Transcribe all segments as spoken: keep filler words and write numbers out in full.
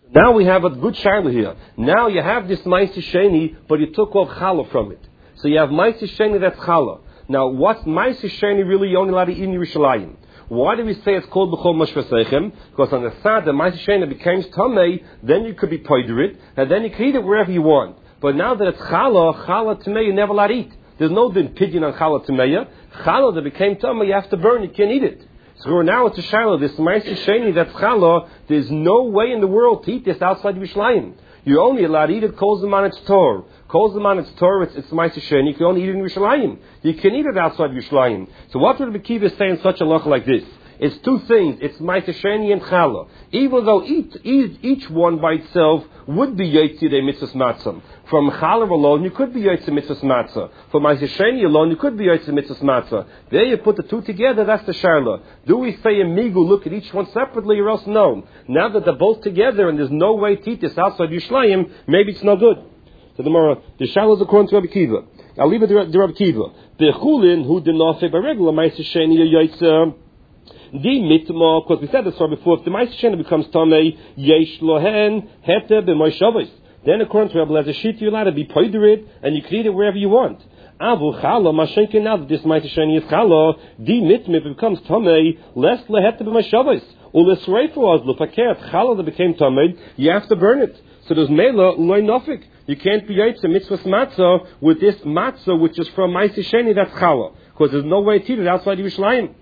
Now we have a good Shaila here. Now you have this Ma'aseh Sheni, but you took off Challah from it. So you have Ma'aseh Sheni that's Challah. Now what's Ma'aseh Sheni really? You're only allowed to eat in Yerushalayim. Why do we say it's called B'chol Mashvasechem? Because on the side the Ma'aseh Sheni becomes Tamei, then you could be poider it, and then you can eat it wherever you want. But now that it's Challah, Challah Tamei, you're never allowed to eat. There's no din pidyon on Challah Tamei. Challah that became Tamei, you have to burn, you can't eat it. So now it's a Shiloh, this Ma'aseh Sheni that's Challah, there's no way in the world to eat this outside Yerushalayim. You're only allowed to eat it, calls them on its Torah. Calls them on its Torah, it's, it's Ma'aseh Sheni, you can only eat it in Yerushalayim. You can eat it outside Yerushalayim. So what would Rabbi Kiva say in such a loch like this? It's two things, it's Ma'aseh Sheni and Challah. Even though each, each, each one by itself would be Yotzi de Mitzvahs Matzah. From Challah alone, you could be Yotzi Mitzvahs Matzah. From Ma'aseh Sheni alone, you could be Yotzi Mitzvahs Matzah. There you put the two together, that's the Sharla. Do we say in Migu, look at each one separately, or else no? Now that they're both together and there's no way to eat this outside Yerushalayim, maybe it's no good. So the Gemara, the Sharla is according to Rabbi Kiva. I'll leave it to Rabbi Kiva. The Chulin, who did not say by regular Ma'aseh Sheni Yotzi, the mitma, because we said this before, if the Ma'aseh Sheni becomes Tamei, yesh lohen, hete b'moishavos. Then according to Rabbi Lezer Shita, you're allowed to be poidered, and you can eat it wherever you want. Avu challah, mashenkin, now that this Ma'aseh Sheni is challah, the mitma, if it becomes Tamei, less lehete b'moishavos. U'lesreifu az l'pakert, challah that became Tamei, you have to burn it. So there's mela, loy nofik. You can't be yotze mitzvahs matzah with this matzah, which is from Ma'aseh Sheni, that's challah. Because there's no way to eat it outside Yerushalayim.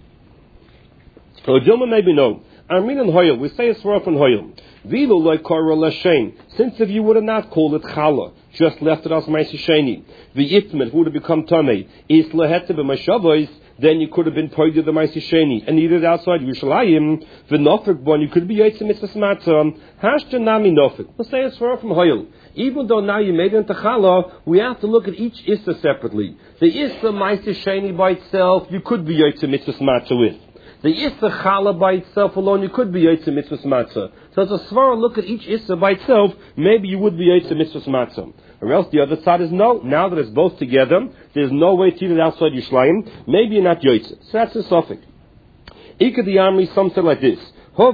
So Dilma maybe no. Armin and Hoyel, we say it's rough and Hoyel. Vilu like Korah Lashain. Since if you would have not called it Challah, just left it as Ma'aseh Sheni, the Itmet would have become Tamei. Is Lahete b'Mashavos, then you could have been pointed the Ma'aseh Sheni and eat it outside Yerushalayim. The Nofik one, you could be Yotze Mitzvahs Matzah. Hashta Nami Nofik. Let's say it's rough from Hoyel. Even though now you made it into Challah, we have to look at each Issa separately. The Issa Ma'aseh Sheni by itself, you could be Yotze Mitzvahs Matzah with. The Issa Challah by itself alone, you could be Yotze Mitzvahs Matzah. So as a svara look at each Issa by itself, maybe you would be Yotze Mitzvahs Matzah. Or else the other side is no. Now that it's both together, there's no way to eat it outside Yerushalayim. Maybe you're not Yotze. So that's the suffix. Ika the Amri, some say like this.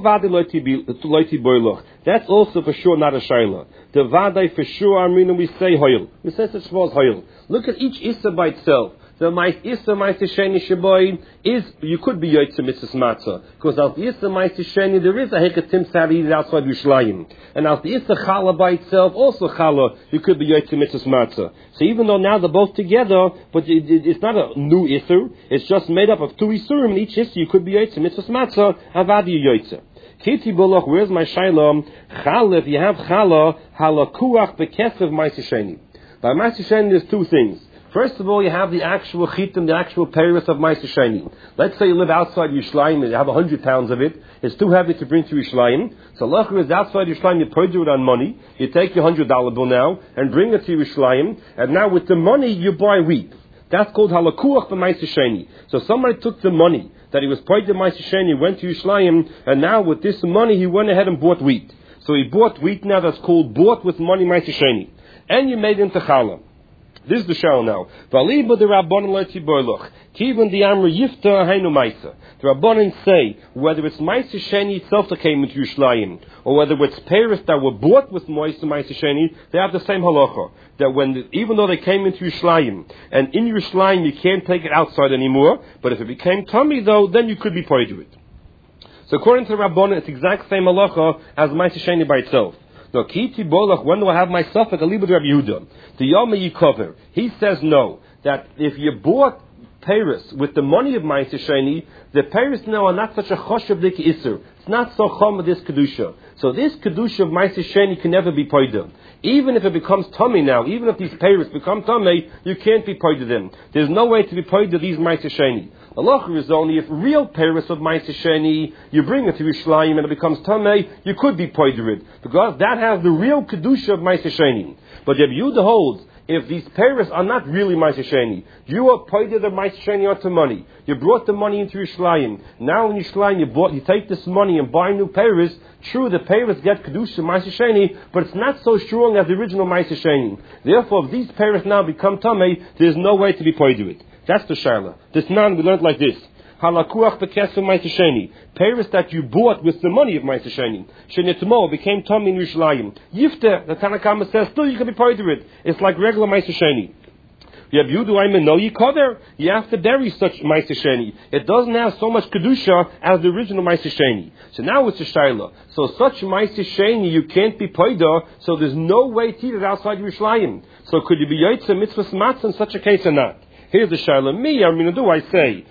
That's also for sure not a Shaila. The Vadai for sure, Amrina, we say Hoyel. We say such was Hoyel. Look at each Issa by itself. The Issa Ma'aseh Sheni Sheboy is, you could be Yotze Mitzvahs Matzah. Because al the Issa Ma'aseh Sheni, there is a Hekatim to eat it outside Yerushalayim. And al the Issa Challah by itself, also Challah, you could be Yotze Mitzvahs Matzah. So even though now they're both together, but it, it, it's not a new Isser, it's just made up of two Issurim, and each Isser you could be Yotze Mitzvahs Matzah, Avadi Yotze. Kiti Bulach, where's my Shaila? Challah, if you have Challah, Halakuach Bekesev Ma'aseh Sheni. By Ma'aseh Sheni there's two things. First of all, you have the actual chitim, the actual peiros of Ma'aseh Sheni. Let's say you live outside Yerushalayim and you have a hundred pounds of it. It's too heavy to bring to Yerushalayim. So Lachar is outside Yerushalayim, you purge it on money. You take your hundred dollar bill now and bring it to Yerushalayim. And now with the money, you buy wheat. That's called halakuach b'Ma'aseh Sheni. So somebody took the money that he was paid to Ma'aseh Sheni, went to Yerushalayim, and now with this money, he went ahead and bought wheat. So he bought wheat now that's called bought with money Ma'aseh Sheni. And you made it into challah. This is the shell now. Valiba the Rabbanon leiti boiloch. Kivan the Amr yifta hainu ma'isa. The Rabbanon say whether it's Ma'aseh Sheni itself that came into Yerushalayim, or whether it's peiros that were bought with Ma'aseh Sheni, they have the same halacha. That when the, even though they came into Yerushalayim, and in Yerushalayim you can't take it outside anymore, but if it became tummy though, then you could be paid to it. So according to the Rabbanon, it's the exact same halacha as Ma'aseh Sheni by itself. No, Kiti Bolach, when do I have my suffix? I leave it to Rabbi Yehuda. The Yom Yikover. He says no. That if you bought peiros with the money of Ma'aseh Sheni, the peiros now are not such a choshev iser. It's not so chom of this kedusha. So this kedusha of Ma'aseh Sheni can never be paid. Even if it becomes tummy now, even if these peiros become tummy, you can't be paid to them. There's no way to be paid to these Ma'aseh Sheni. Allah is only if real peiros of Ma'aseh Sheni, you bring it to Yerushalayim and it becomes tamei, you could be paid to it because that has the real kedusha of Ma'aseh Sheni. But Rabbi Yehuda holds if these peiros are not really Ma'aseh Sheni, you are paid to the Ma'aseh Sheni onto money. You brought the money into Yerushalayim. Now in Yerushalayim you bought, you take this money and buy new peiros. True, the peiros get kedusha Ma'aseh Sheni, but it's not so strong as the original Ma'aseh Sheni. Therefore, if these peiros now become tamei, there's no way to be paid to it. That's the Sharla. This nan we learned like this. halakuach bekesem ma'aser sheni. Paris that you bought with the money of ma'aser sheni. Shenitmo became Tommy in Yerushalayim. Yifte, the Tanakama says, still you can be part of it. It's like regular ma'aser sheni. You have to bury such ma'aser sheni. It doesn't have so much kedusha as the original ma'aser sheni. So now it's a shayla. So such ma'aser sheni you can't be paida. So there's no way to eat it outside Yerushalayim. So could you be yotze mitzvah matzah in such a case or not? Here's the shayla. Me, I mean, do I say,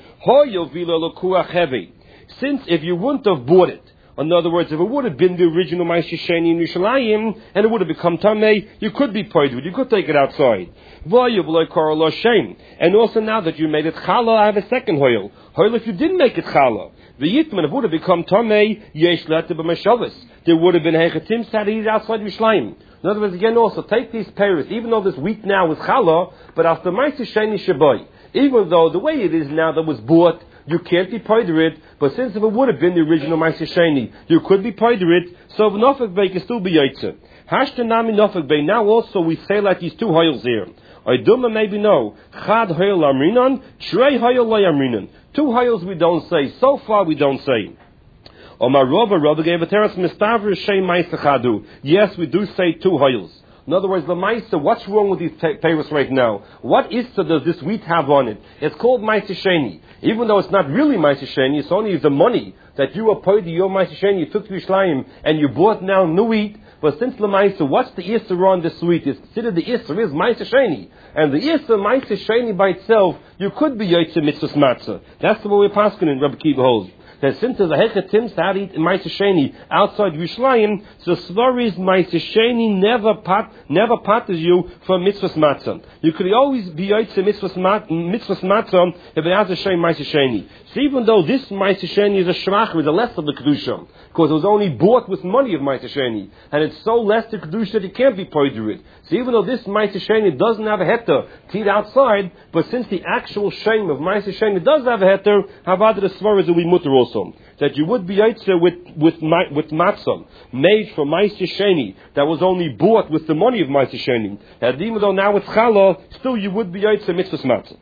since if you wouldn't have bought it, in other words, if it would have been the original ma'aser sheni in Yerushalayim and it would have become tamei, you could be paid. You could take it outside. And also now that you made it chala, I have a second hoil. Hoil if you didn't make it chala. The yitman, if it would have become tamei, yesh lete b'mashavas. There would have been hechetim to eat outside Yerushalayim. In other words, again, also take these peiros, even though this wheat now is chala, but after ma'aser sheni shabai, even though the way it is now that was bought, you can't be paid it, but since if it would have been the original ma'aser sheni, you could be paid it, so nafek bay can still be yotze. Hashtanami nafek bay. Now also we say like these two hoils here. Oiduma maybe no. Chad hoil amrinan, trei hoil lo amrinan. Two hoils we don't say. So far we don't say. Omar Rava, Rava gave a teres mistavr shay ma'aser chadu. Yes, we do say two hoils. In other words, the ma'aser, what's wrong with these peiros right now? What issa does this wheat have on it? It's called ma'aser sheni. Even though it's not really ma'aser sheni, it's only the money that you were paid your ma'aser sheni, you took to Yerushalayim, and you bought now new wheat. But since the ma'aser, what's the issa on this wheat? It's considered the issa is ma'aser sheni. And the issa, ma'aser sheni by itself, you could be yotze mitzvah matzah. That's the way we're passing in Rabbi Kiva holds. That since there's a hechetim to eat ma'aser sheni outside Yerushalayim, so svar is ma'aser sheni never pat never patters you for mitzvah matzah. You could always be yotze mitzvah matzah if it has a shem ma'aser sheni. So even though this ma'aser sheni is a shvach, is a less of the kedusha, because it was only bought with money of ma'aser sheni, and it's so less the kedusha that it can't be paid to it. So even though this ma'aser sheni doesn't have a heter to eat outside, but since the actual shem of ma'aser sheni does have a heter, havad the svar is a we mutter also. That you would be yotze with with with matzah made from ma'aser sheni that was only bought with the money of ma'aser sheni. And even though now it's challah, still you would be yotze mitzvah matzah.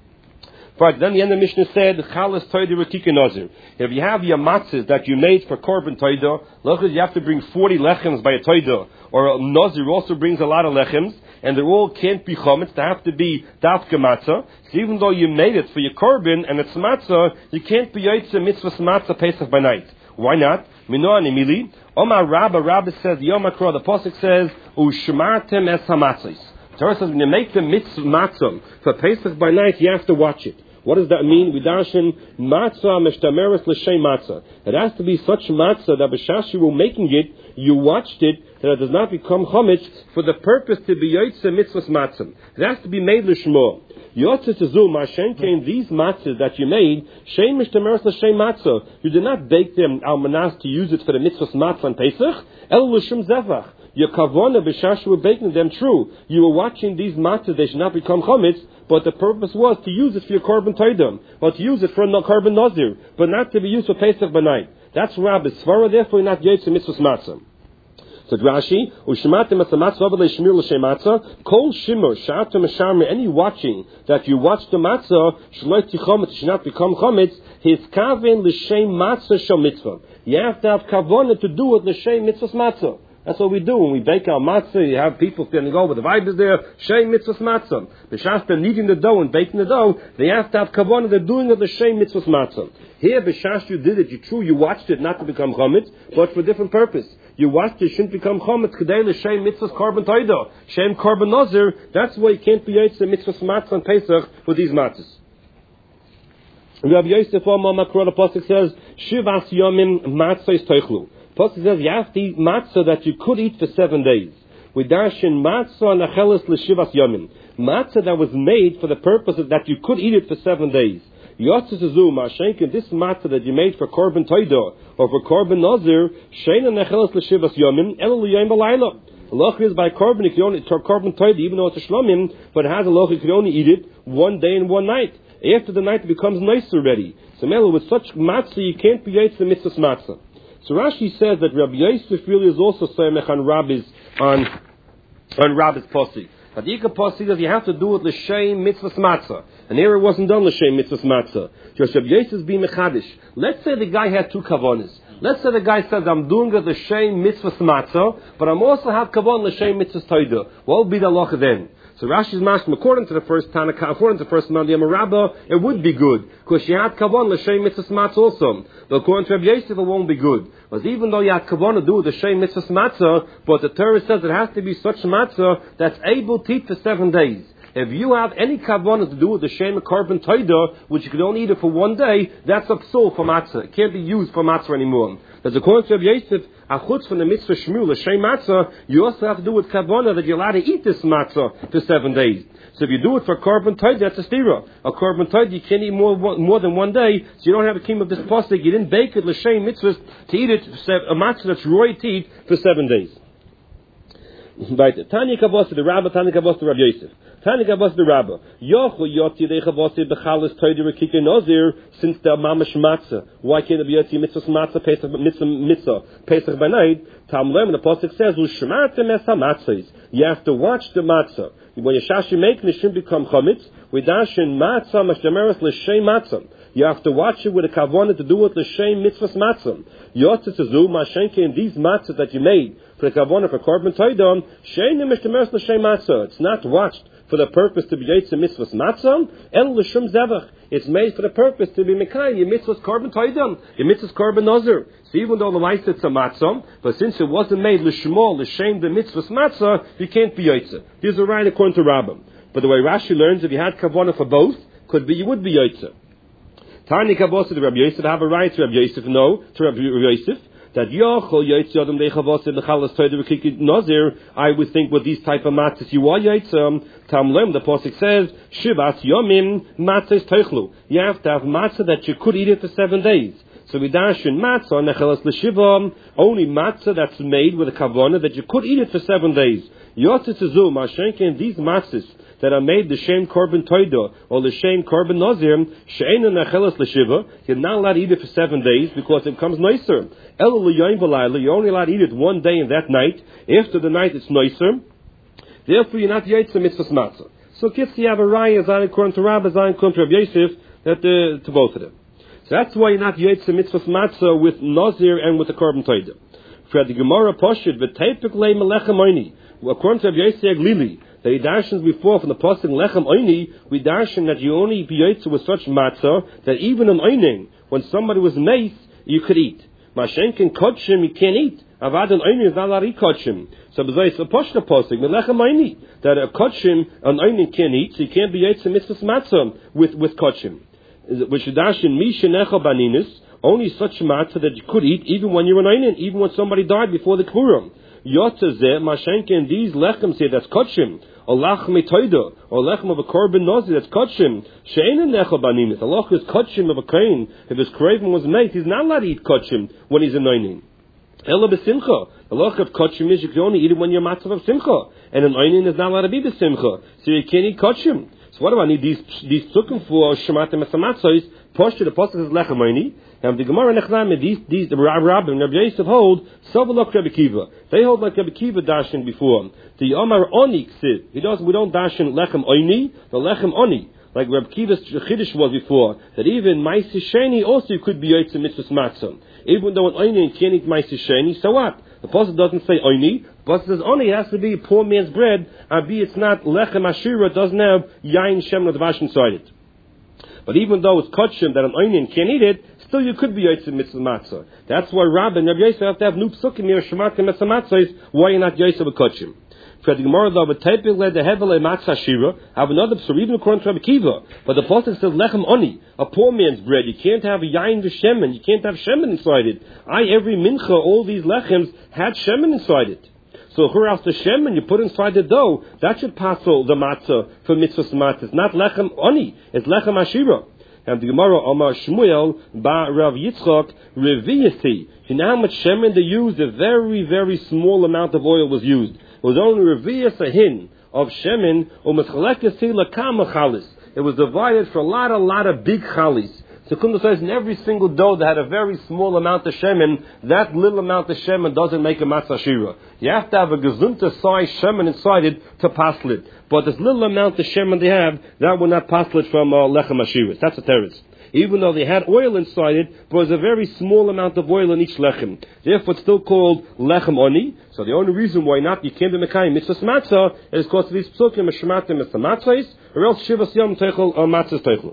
Right, then the end of the Mishnah said, Chalas Toida Rekika Nazir. If you have your matzahs that you made for Korban Toida, look, you have to bring forty lechems by a Toida, or a Nazir also brings a lot of lechems, and they all can't be chometz, they have to be dafka matzah. So even though you made it for your Korban and it's matzah, you can't be yotze mitzvah matzah Pesach by night. Why not? Minoan emili. Omar Rabba, Rabba says, Yom HaKra, the Pasuk says, Ushmartem es hamatzos. The Torah says, when you make the mitzvah matzah for Pesach by night, you have to watch it. What does that mean? We darshan matzah meshtameres l'shem matzah. It has to be such matzah that b'shas you were making it, you watched it, that it does not become chometz for the purpose to be yotze mitzvahs matzah. It has to be made l'shmo. Yotze tezum mashen came these matzahs that you made, shem meshtameres l'shem matzah. You did not bake them al manas to use it for the mitzvahs matzah on Pesach. El l'shem zevach. Your kavona b'shas you were baking them, true. You were watching these matzahs, they should not become chometz, but the purpose was to use it for your korban toidam, or to use it for a korban nazir, but not to be used for Pesach b'night. That's Rabbi Svara, therefore not yotze mitzvahs matzah. So Rashi, u'shematem as matzah v'le shmir l'shem matzah, kol shimur sha'atem asharme, any watching that you watch the matzah, sh'lo tichometz, should not become chometz, his kaven l'shem matzah shel mitzvah. You have to have kavona to do it l'shem mitzvahs matzah. That's what we do when we bake our matzah. You have people standing over, the vibe is there, shem mitzvahs matzah. The shasta kneading the dough and baking the dough, they have to have kavanah, they're doing it the shem mitzvahs matzah. Here, b'shash you did it, you true, you watched it not to become chometz, but for a different purpose. You watched it, shouldn't become chometz, kedei l'shem mitzvahs korban toida, shem korban nazir, that's why you can't be yotze mitzvahs matzah on Pesach for these matzahs. Rabbi Yosef Omar Makra, the Pasuk says, Shivas yomim matzahs toichlu. Pasuk says you have to eat matzah that you could eat for seven days. We darshan matzah nacheles l'shivas yomim. Matzah that was made for the purpose of that you could eat it for seven days. Yotzes azu ma'ashenkin, this matzah that you made for korban toida or for korban nazir, sheina nacheles l'shivas yomim elo l'yom b'layla. Halacha is by korban you can only korban toida, even though it's a shlomim, but it has a halacha you can only eat it one day and one night. After the night it becomes nice already. So Mela, with such matzah you can't be yotze the mitzvahs matzah. So Rashi says that Rabbi Yosef really is also Samech on Rabbi's on on Rabbi's Posi. But the Ika Pasuk says you have to do it l'shem mitzvahs matzah. And here it wasn't done l'shem mitzvahs matzah. Just Rabbi Yosef be mechadish. Let's say the guy had two kavanas. Let's say the guy says, I'm doing it l'shem mitzvahs matzah, but I'm also have kavan l'shem mitzvahs toida. What would be the halacha then? So Rashi's mashma, according to the first Tanakh, according to the first Mandiyam Rabbah, it would be good, because you had kavan l'shem mitzvahs matzah also. But according to Rabbi Yosef, it won't be good. Because even though you had kavan to do the l'shem mitzvahs matzah, but the Torah says it has to be such matzah that's able to eat for seven days. If you have any kavanah to do with the shem carbon toida, which you can only eat it for one day, that's a psul for matzah. It can't be used for matzah anymore. Because according to Rabbi Yosef, achutz from the mitzvah shmul, the shem matzah, you also have to do with kavanah that you're allowed to eat this matzah for seven days. So if you do it for carbon toida, that's a stira. A carbon toida, you can't eat more more than one day, so you don't have a king of this pasuk. You didn't bake it l'shem mitzvahs to eat it, a matzah that's roy to eat for seven days. Right. Tanya Kavos to the Rabbah, Tanya Kavos to Rabbi Yosef. Tanya Kavos to the Rabbah. Yochu Yoti de Kavos Bechalis Toider Kika Nozir since the Mamash Matzah. Why can't it be Yoti Mitzvah Matzah Pesach Mitzvah Mitzvah Pesach by night? Tam Lem the pasuk says Ushmata Mesa Matzahs. You have to watch the matzah. When you shashi make it shouldn't become chametz. We dash in matzah mashdameres l'shem matzah. You have to watch it with a kavanah to do it l'shem mitzvahs matzah. Yotzes zu mashenke in these matzahs that you made for the kavanah for carbon toidon sheinim mishdameres l'shem matzah. It's not watched for the purpose to be yetzer mitzvahs matzah el l'shem zevach. It's made for the purpose to be mekai your mitzvahs carbon toidon, your mitzvahs carbon nazir. So even though the mitzvah it's a matzah, but since it wasn't made l'shmol l'shem the mitzvahs matzah, you can't be yetzer. These are right according to Rabbah. But the way Rashi learns, if you had kavanah for both, could be you would be yotzer. Tani kavos to Rabbi Yosef, have a right to Rabbi Yosef, no, to Rabbi Yosef, that yochol yotzer adam dechavos in the chalas toider kikid nazir. I would think with these type of matzahs you are yotzer. Tamlem, the pasuk says, shivas yomim matzahs toichlu. You have to have matzah that you could eat it for seven days. So we dash in matzah nechelas l'shiva, only matzah that's made with a kavanah that you could eat it for seven days. Yotzer tzu mashenke these matzahs that are made the shem korban toida or the shem korban nazir she'enu nechelas l'shiva. You're not allowed to eat it for seven days because it becomes nicer. El l'yoyim v'layla. You're only allowed to eat it one day in that night. After the night, it's nicer. Therefore, you're not yotzer mitzvahs matzah. So, kids, you have a raya zayin according to Rabbah, zayin according to Rabbi Yosef, that uh, to both of them. So that's why you're not yotzer mitzvahs matzah with nazir and with the korban toida. For the Gemara poshut v'teipik lei melechem oini. According to Rabbi Yosef Lili, the darshans before from the pasuk lechem oini, we darshan that you only be yotzer with such matzah that even an oining, when somebody was mace, you could eat. Mashenkin kodshim you can't eat. Avad an oining is not allowed to eat kodshim. So b'zayis a poshta pasuk melechem oini that a kodshim an oining can't eat, so you can't be yotzer mitzvahs matzah with with kodshim. Which darshan mi shenecha baninus, only such matzah that you could eat even when you're an oining, even when somebody died before the kvurim. Yotzer zeh mashenkin these lechems here that's kodshim. Or lachem toida, or lechem of a korban nazir that's kodshim. She'ein nechel baninus. Allah is kodshim of a kain. If his craven was made, he's not allowed to eat kodshim when he's anointing. Ela b'simcha. Allah of kodshim is you can only eat it when you're matzav of simcha, and an oinin is not allowed to be b'simcha, so you can't eat kodshim. So what do I need these these psukim for? Shematim esamatzos. Poshtu the pasuk is lechem oini. And the Gemara Nechnam, these these the Rabbah and Rabbi Yosef hold Sovelok Rabbi Kiva. They hold like Rabbi Kiva dashin before. The Omar Oni Ksiv. He does we don't dashin lechem oini, the lechem oni. Like Rabbi Kiva's chiddush was before, that even Ma'aseh Sheni also could be yotzer mitzvahs matzah. Even though an oini can't eat Ma'aseh Sheni, so what? The pasuk doesn't say oini. The pasuk says oni has to be a poor man's bread. Abi it's not lechem ashira. It doesn't have yain shem l'dvash inside it. But even though it's kodshim that an onion can't eat it, still you could be yotzer mitzvah matzah. That's why Rabbah and Rabbi Yosef have to have new psukim here, shematim mitzvah matzahs, why you're not yotzer with kodshim. For the Gemara though, but typing led the hevel matzah shira, have another psur, even according to Rabbi Kiva. But the pasuk says lechem oni, a poor man's bread. You can't have a yain v'shemen, you can't have shemen inside it. I, every mincha, all these lechems had shemen inside it. So who the shem and you put inside the dough, that should passel the matzah for mitzvahs matzahs. Not lechem oni, it's lechem ashira. And the Gemara Omar Shmuel ba Rav Yitzchak reviyasi. You know how much shemen they used? A very very small amount of oil was used. It was only reviyas a hin of shemen u'meschalekasi lakama chalis. It was divided for a lot a lot of big chalis. So Kunda says in every single dough that had a very small amount of shemen, that little amount of shemen doesn't make a matzah shira. You have to have a gezunta size shemen inside it to passel it. But this little amount of shemen they have, that will not passel it from uh, lechem ashiras. That's a teretz. Even though they had oil inside it, but it was a very small amount of oil in each lechem. Therefore, it's still called lechem oni. So the only reason why not you can't be mekayim mitzvahs matzah is because of these psukim meshmatim mitzvah matzahs, or else shivas yom teichel or matzahs teichel.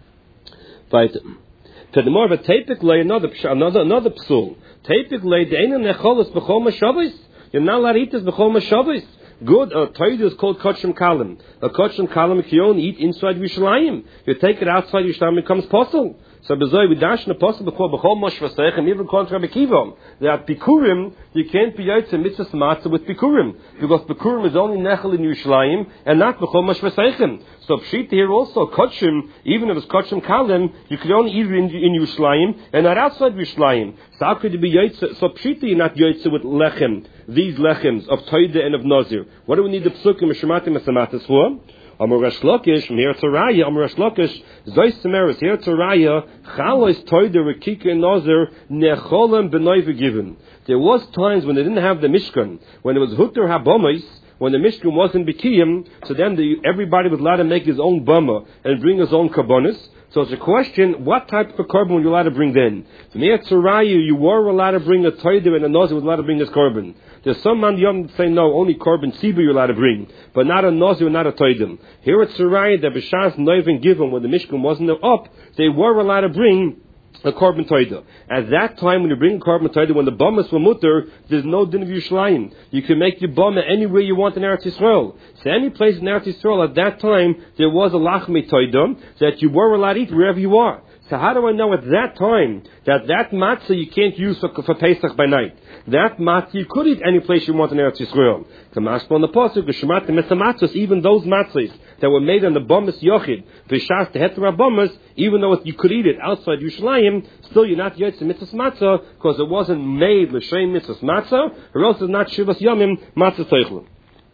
Right. To the more of a tapik lay another another another psul. Tapik lay the einan necholas b'chol mashavos. You're not allowed to eat this b'chol mashavos. Good, a toid is called kachim kalim. A kachim kalim you only eat inside Yerushalayim. You take it outside Yerushalayim, it becomes possible. So bezoi we dash the possible before b'chol mosh v'seichem even contra b'kivom. That bikurim you can't be yotze mitzvahs matzah with bikurim because bikurim is only nechel in Yerushalayim and not b'chol mosh v'seichem. So pshita here also kachim even if it's kachim kalim you could only eat it in, in Yerushalayim and not outside Yerushalayim. So how could you be yotze? So pshita you're not yotze with lechem. These lechems of Toida and of Nazir. What do we need the psukim of Shematim and Samatis for? Amar Resh Lakish, from here to Raya, Amar Resh Lakish, Zois Semeris, here to Raya, Chalos Toida, Rekika and Nazir, Necholem B'noi given. There was times when they didn't have the Mishkan, when it was Hutter HaBomais, when the Mishkan wasn't Bikiyim, so then the, everybody was allowed to make his own Bama and bring his own Karbonis. So it's a question, what type of carbon were you allowed to bring then? To me at Tzarayu, you were allowed to bring a Toida and a Nazir was allowed to bring this carbon. There's some man yom say no, only carbon tziba you're allowed to bring, but not a Nazir, not a Toidim. Here at Tzarayu, the B'shas Noiv given when the Mishkan wasn't up, they were allowed to bring a carbon toida. At that time, when you bring a carbon toida, when the bamas were mutter, there's no din of Yerushalayim. You can make your bama anywhere you want in Eretz Yisrael. So any place in Eretz Yisrael at that time, there was a lachmi toida that you were allowed to eat wherever you are. So how do I know at that time that that matzah you can't use for, for Pesach by night? That matzah you could eat any place you want in Eretz Yisrael. Kamashma on the pasuk, Geshmat matzahs, even those matzahs that were made on the bamas yochid, v'shas tehetra bamas, even though you could eat it outside Yerushalayim, still you're not yotze mitzvahs matzah because it wasn't made l'shem mitzvahs matzah, or else it's not shivas yamim matzah teichel.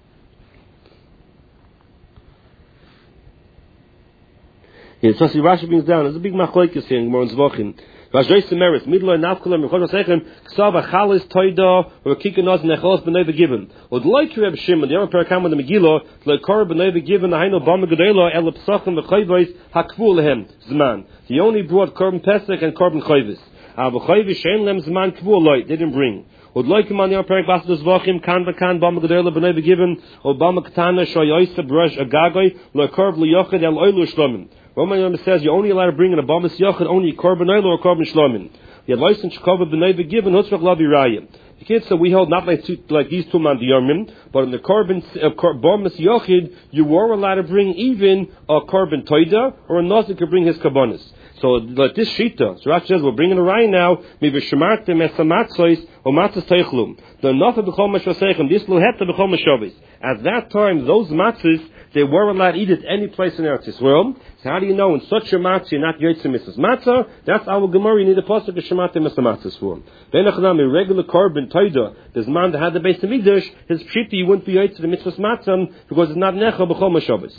Yeah, so see, Rashi brings down, there's a big machlokes here in Gemara Zvochin. Rashi Semeris, Midlo and Nafkalim, Rechosh Hasechem, Ksav Achalis Toida, or Kikanos Necholos B'nei Given. Or like Reb Shimon, the other parakam with the Megillah, like Korah B'nei Given, the Haino Bama Gedela, El Psachim V'chayvos Hakvu Lehem Zman. He only brought Korban Pesach and Korban Chayvis. Av Chayvis Shein Lem Zman Kvu Loy, they didn't bring. Would like him on the other parak Basdos Vachim, Kan V'kan Bama Gedela B'nei Given, or Bama Katana Shoyoysa Brush Agagoy, like Korb L'Yochid El Oilu Shlomim. Roman Yom says you're only allowed to bring in a bamas yachid only korban oil or korban shlomin. You have license shkova b'nei given hutzrach lavi raya. The kids say we hold not like two, like these two man diyomim, but in the korban uh, bamas yachid you were allowed to bring even a korban toida or a nazik could bring his karbonis. So like this shita, so Rashi says we're bringing a raya now. Maybe shemartem esamatzois or matzas teichlum. The nafah b'chol mashvasechem this loheta b'chol mashavis. At that time those matzahs they were allowed to eat it any place in Eretz Yisrael. So how do you know in such a matzah you're not yotze mitzvahs matzah? That's our Gemara. You need a pasuk of shematim mitzvahs matzahs for. Then a regular korban toida. There's man that had the base of Midrash. His pshita you wouldn't be yotze the mitzvahs matzah because it's not necha b'chol mashavos.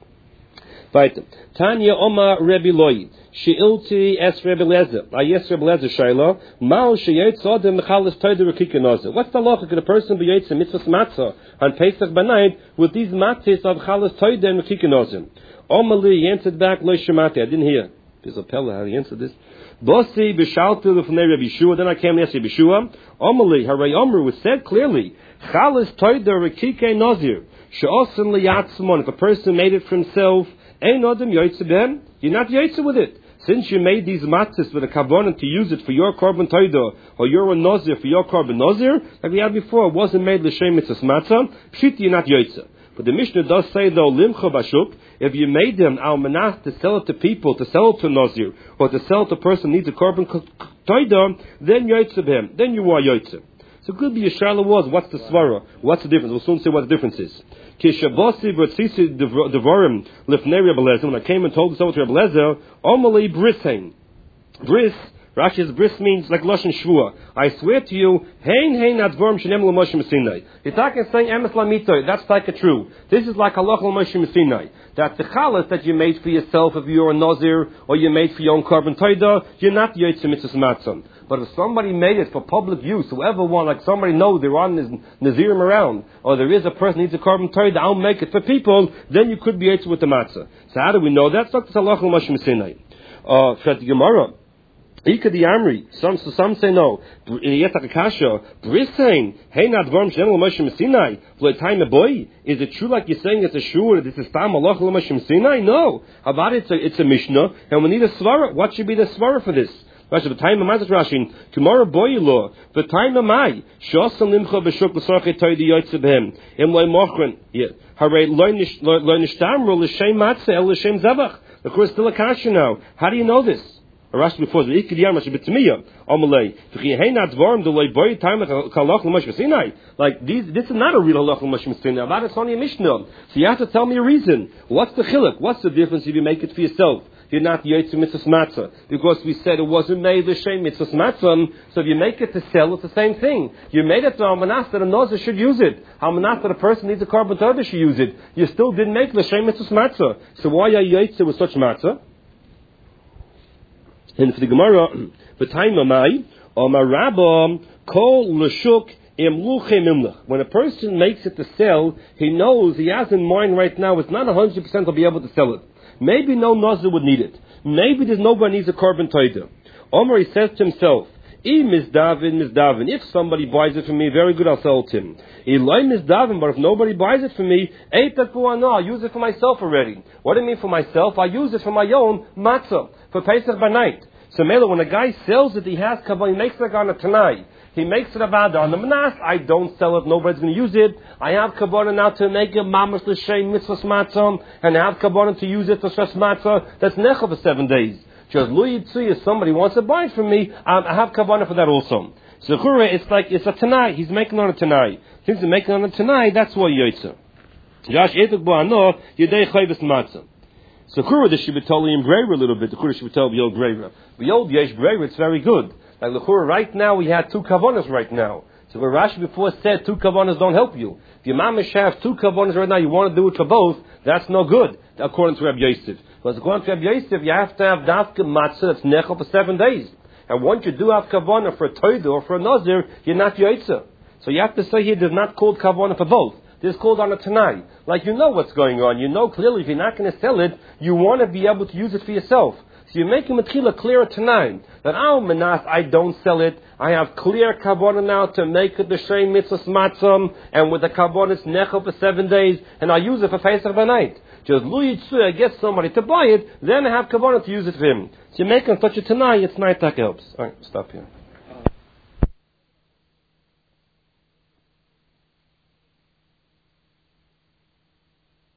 Right. Tanya Oma Rebbe Loi. Sheilti es Rebbe Lezer. I yes Rebbe Lezer Shaila. Mal sheyotz odem mechalas toida rekika nazir. What's the logic? Could a person be yotze mitzvahs matzah on Pesach by night with these matzahs of chalas toida and rekika nazir? Omali he answered back lo shemati. I didn't hear. There's a pella how he answered this. Bosi b'shaltu l'fnei Rebbe Yeshua. Then I came and asked Rebbe Yeshua. Omali haray Omru was said clearly. Chalas toida rekika nazir. She'osin liyatzmon. If a person made it for himself. Ein adam yotze b'hem. You're not yotze with it. Since you made these matzahs with a kavanah to use it for your korban toida or you're a nazir for your korban nazir, like we had before, it wasn't made l'shem mitzvahs matzah. Pshit, you're not yotze. But the Mishnah does say though limcha bashuk, if you made them al manach to sell it to people, to sell it to nazir, or to sell it to a person who needs a korban toida, then yotze b'hem. Then you are yotze. So it could be a shala was, what's the svara? What's the difference? We'll soon see what the difference is. Kishabasi v'tzisi devarim lifnei Rebbe Lezer. When I came and told this over to Rebbe Lezer, omali brishein. Bris Rashi's bris means like Lashon Shvua. I swear to you, hein hein advorm shenem l'Moshe Sinai. You're talking saying emes lamitoy. That's like a true. This is like halach l'Moshe Sinai. That the chalas that you made for yourself, if you're a nazir, or you made for your own carbon toida, you're not yotzei mitzvahs matzon. But if somebody made it for public use, whoever wants, like somebody knows they're on this nazirim around, or there is a person who needs a carbon toida, I'll make it for people, then you could be yotzei with the matzah. So how do we know that? It's like the halach l'Moshe Sinai. Uh, for the Gemara. Ika the Amri. Some so some say no. Yetak Akasha. Bris saying, hey not vorm shenel Moshe Sinai. V'loitayim boy. Is it true like you're saying it's a shur that this is tam halach l'Moshe Sinai? No. About it, it's a, it's a mishnah, and we need a svara. What should be the svara for this? Rashi, the time of my Rashin. Tomorrow boy law. The time of my. Shosam limcha b'shuk l'sarchet toidi yotzei b'hem. Im loy mochron. Yeah. Harei loy nishtamru l'shem matzah el l'shem zavach. Of course, still a kasha now. How do you know this? Rashi before the ikidiyam rashi b'tmiya amalei v'chiheinat vorm delay boy time halach l'Moshe Sinai. Like these, this is not a real halach l'Moshe Sinai. About it's only a mishnah. So you have to tell me a reason. What's the chiluk? What's the difference if you make it for yourself? You're not yotzei mitzvahs matzah because we said it wasn't made l'shem mitzvahs matzah. So if you make it to sell, it's the same thing. You made it to almanas that a nozer should use it. Almanas that a person needs a carbon toida should use it. You still didn't make l'shem mitzvahs matzah. So why are you yotzei with such matzah? And for the Gemara, v'tayim amai, amar rabba, kol l'shuk im luchem imlach. When a person makes it to sell, he knows, he has in mind right now, it's not one hundred percent he'll be able to sell it. Maybe no nazir would need it. Maybe there's nobody needs a carbon toida. Omar, he says to himself, I misdavin, misdavin. If somebody buys it for me, very good, I'll sell it to him. Eloi misdavin, but if nobody buys it for me, I'll use it for myself already. What do you mean for myself? I use it for my own matzah, for Pesach by night. So Mela, when a guy sells it, he has kabbalah, he makes it on a tanai. He makes it about on the manas. I don't sell it, nobody's going to use it. I have kabbalah now to make it mamash l'shem mitzvahs matzah, and I have kabbalah to use it for shas matzah. That's necha for seven days. Just lu yitzui, if somebody wants to buy it from me, I have kabbalah for that also. So Chure, it's like, it's a tanai. He's making on a tanai. Since he's making on a tanai, that's why yotzei. Josh etuk bo'ano, yedei chayvus matzah. So Chure, this should be totally in braver a little bit. The Chure should be told b'yod braver. B'yod yesh braver, it's very good. Like the Chure, right now, we had two kavanas right now. So where Rashi before said two kavanas don't help you. If your mamish have two kavanas right now, you want to do it for both, that's no good, according to Rabbi Yosef. Because according to Rabbi Yosef, you have to have dafka matzah that's nechel for seven days. And once you do have kavana for a toida or for a nazir, you're not yotzei. So you have to say here, there's not called kavana for both. This is called on a tanai. Like you know what's going on. You know clearly if you're not going to sell it, you want to be able to use it for yourself. So you're making Matchila clear tonight that oh manas, I don't sell it. I have clear kavana now to make it the shem mitzvahs matzam, and with the kavana it's nechel for seven days, and I use it for Pesach by night. Just lu yitzui, I get somebody to buy it, then I have kavana to use it for him. So you're making such a tonight, it's night that helps. All right, stop here.